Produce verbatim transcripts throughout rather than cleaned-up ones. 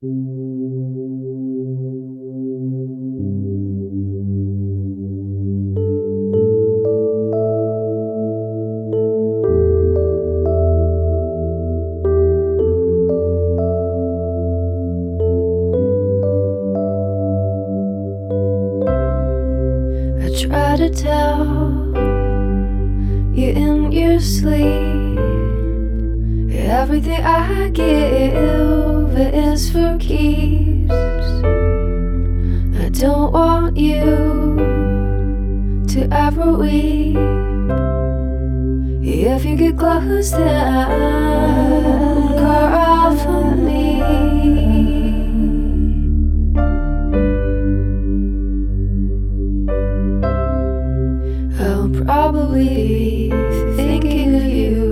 Try to tell you in your sleep everything I give is for keeps. I don't want you to ever weep. If you get close, then call for me. I'll probably be thinking of you.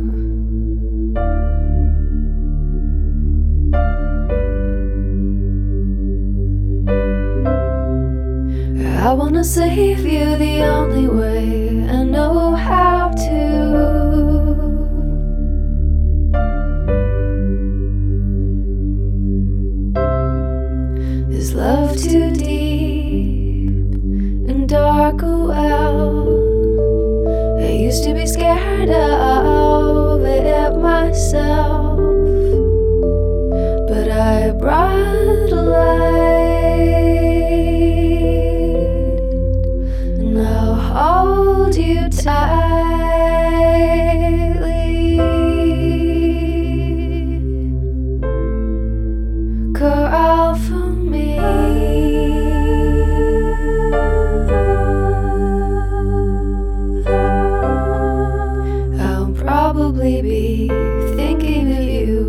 I wanna save you the only way I know how to. Is love too deep and dark a well? I used to be scared of it myself, but I brought a light, and I'll hold you tightly. Call for me. I'll probably be thinking of you.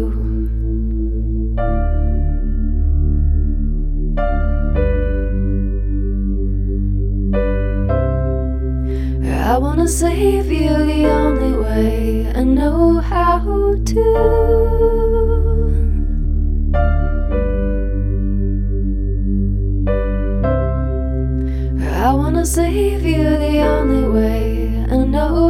I wanna save you the only way I know how to. I wanna save you the only way I know